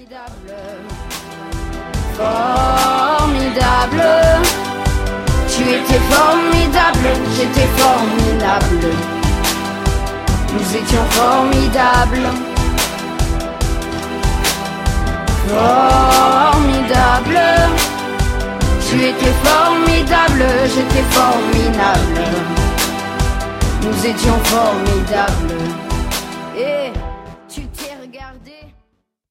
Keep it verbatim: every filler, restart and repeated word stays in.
Formidable, tu étais formidable, j'étais formidable. Nous étions formidables. Formidable, tu étais formidable, j'étais formidable. Nous étions formidables.